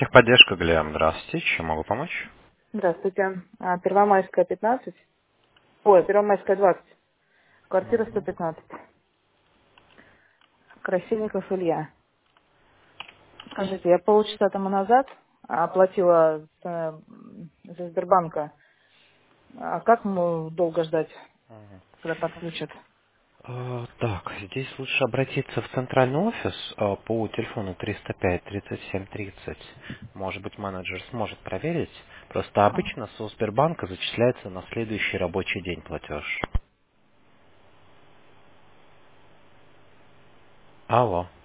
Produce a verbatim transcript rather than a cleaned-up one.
Техподдержка, Глеб, здравствуйте. Чем могу помочь? Здравствуйте. А, Первомайская, пятнадцать. Ой, Первомайская, двадцать. Квартира сто Мгм. пятнадцать. Красильников Илья. Скажите, я полчаса тому назад оплатила с, э, за Сбербанка. А как мы долго ждать, Мгм. когда подключат? Э, Так, здесь лучше обратиться в центральный офис э, по телефону триста пять тридцать семь тридцать. Может быть, менеджер сможет проверить. Просто Ага. обычно со Сбербанка зачисляется на следующий рабочий день платеж. Алло.